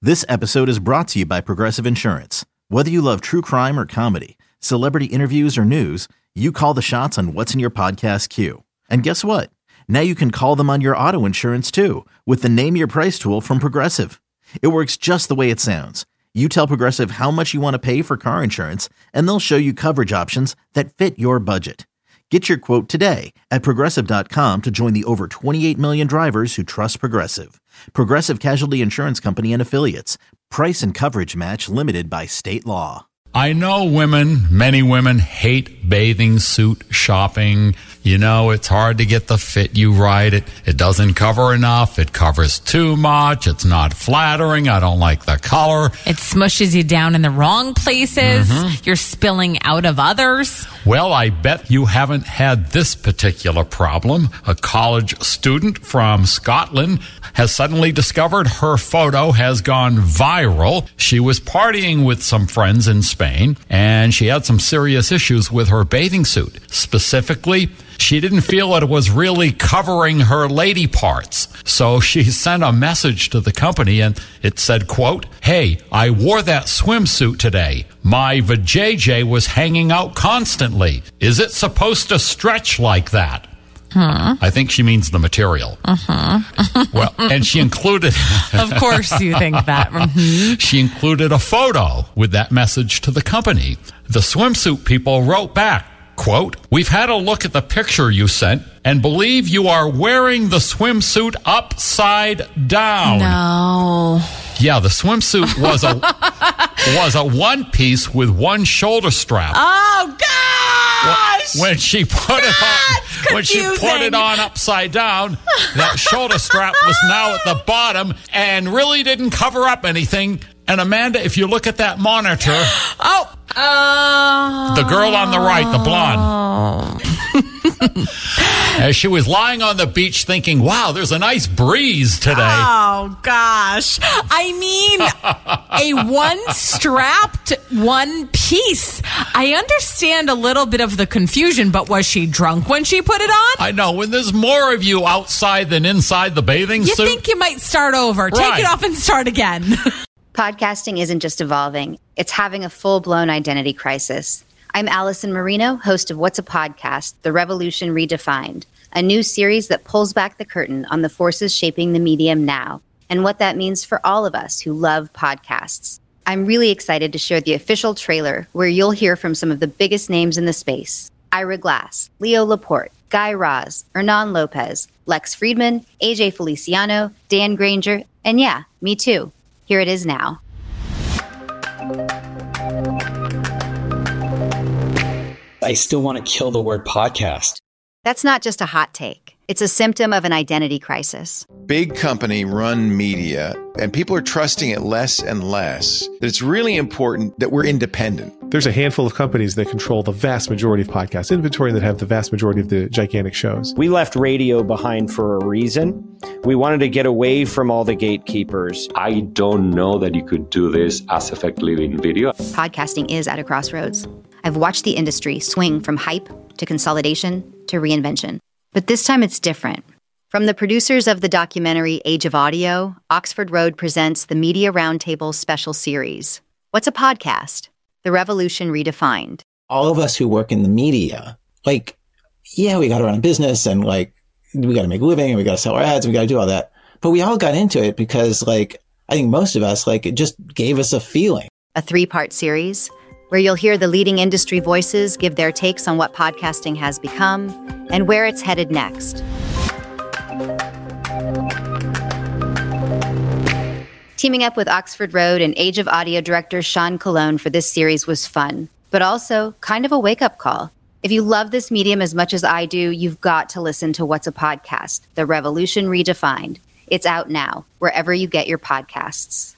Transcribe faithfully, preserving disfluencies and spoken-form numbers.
This episode is brought to you by Progressive Insurance. Whether you love true crime or comedy, celebrity interviews or news, you call the shots on what's in your podcast queue. And guess what? Now you can call them on your auto insurance too with the Name Your Price tool from Progressive. It works just the way it sounds. You tell Progressive how much you want to pay for car insurance, and they'll show you coverage options that fit your budget. Get your quote today at Progressive dot com to join the over twenty-eight million drivers who trust Progressive. Progressive Casualty Insurance Company and Affiliates. Price and coverage match limited by state law. I know women, many women hate bathing suit shopping. You know, it's hard to get the fit you right. It, it doesn't cover enough. It covers too much. It's not flattering. I don't like the color. It smushes you down in the wrong places. Mm-hmm. You're spilling out of others. Well, I bet you haven't had this particular problem. A college student from Scotland has suddenly discovered her photo has gone viral. She was partying with some friends in Spain, and she had some serious issues with her bathing suit. Specifically, she didn't feel that it was really covering her lady parts. So she sent a message to the company, and it said, quote, "Hey, I wore that swimsuit today. My vajayjay was hanging out constantly. Is it supposed to stretch like that?" Huh. I think she means the material. Uh-huh. Well, and she included... Of course you think that. Mm-hmm. She included a photo with that message to the company. The swimsuit people wrote back, quote, "We've had a look at the picture you sent and believe you are wearing the swimsuit upside down." No. Yeah, the swimsuit was a was a one piece with one shoulder strap. Oh gosh! When she put That's it on, when she put it on upside down, that shoulder strap was now at the bottom and really didn't cover up anything. And Amanda, if you look at that monitor, oh, uh, the girl on the right, the blonde. As she was lying on the beach thinking, wow, there's a nice breeze today. Oh, gosh. I mean, a one-strapped one piece. I understand a little bit of the confusion, but was she drunk when she put it on? I know. When there's more of you outside than inside the bathing you suit. You think you might start over. Right. Take it off and start again. Podcasting isn't just evolving. It's having a full-blown identity crisis. I'm Allison Marino, host of What's a Podcast? The Revolution Redefined, a new series that pulls back the curtain on the forces shaping the medium now and what that means for all of us who love podcasts. I'm really excited to share the official trailer where you'll hear from some of the biggest names in the space. Ira Glass, Leo Laporte, Guy Raz, Hernan Lopez, Lex Friedman, A J Feliciano, Dan Granger, and yeah, me too. Here it is now. I still want to kill the word podcast. That's not just a hot take. It's a symptom of an identity crisis. Big company run media, and people are trusting it less and less. That it's really important that we're independent. There's a handful of companies that control the vast majority of podcast inventory that have the vast majority of the gigantic shows. We left radio behind for a reason. We wanted to get away from all the gatekeepers. I don't know that you could do this as effectively in video. Podcasting is at a crossroads. I've watched the industry swing from hype to consolidation to reinvention. But this time it's different. From the producers of the documentary Age of Audio, Oxford Road presents the Media Roundtable special series. What's a podcast? The Revolution Redefined. All of us who work in the media, like, yeah, we got to run a business and like, we got to make a living and we got to sell our ads and we got to do all that. But we all got into it because like, I think most of us, like, it just gave us a feeling. A three-part series where you'll hear the leading industry voices give their takes on what podcasting has become and where it's headed next. Teaming up with Oxford Road and Age of Audio director Sean Colon for this series was fun, but also kind of a wake-up call. If you love this medium as much as I do, you've got to listen to What's a Podcast? The Revolution Redefined. It's out now, wherever you get your podcasts.